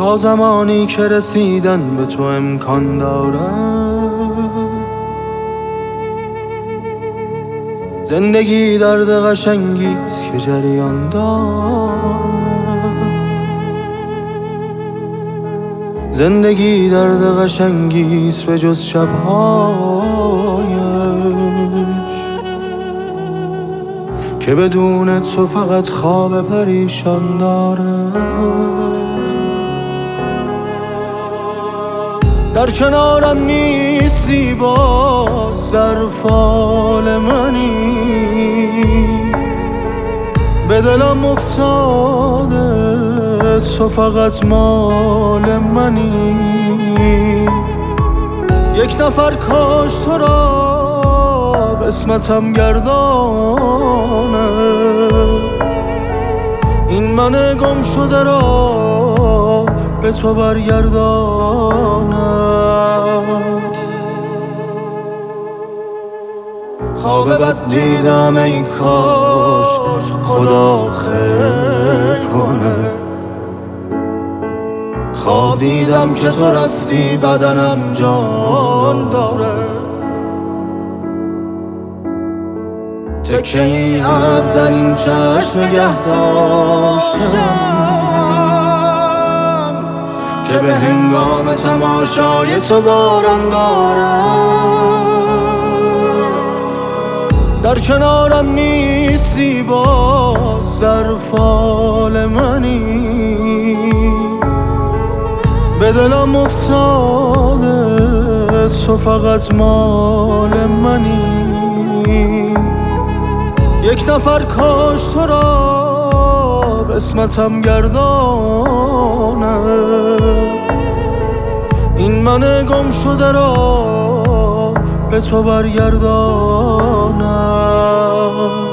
تا زمانی که رسیدن به تو امکان داره. زندگی درد قشنگیست که جریان داره. زندگی درد قشنگیست به جز شبهایش که بدون تو فقط خواب پریشان داره. در کنارم نیستی باز در فال منی، به دلم افتاده تو فقط مال منی. یک نفر کاش تو را قسمتم گردانه، این من گم شده را به تو برگردانه. خواب بد دیدم ای کاش خدا خیر کنه. خواب دیدم که تو رفتی بدنم جان داره. تکه ای ابر در این چشم نگه داشتم که به هنگام تماشای تو باران دارم. در کنارم نیستی باز در فال منی، به دلم افتاده تو فقط مال منی. یک نفر کاش تو را قسمتم گردانه، این من گم شده را به تو برگردانم.